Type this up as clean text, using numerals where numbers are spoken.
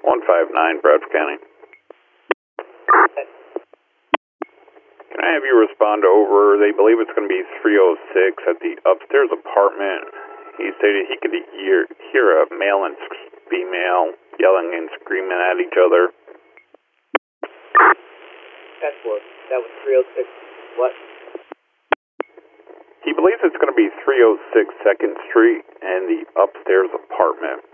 159, Bradford County. Can I have you respond over? They believe it's going to be 306 at the upstairs apartment. He stated he could hear a male and female yelling and screaming at each other. That's what. That was 306. What? He believes it's going to be 306 2nd Street and the upstairs apartment.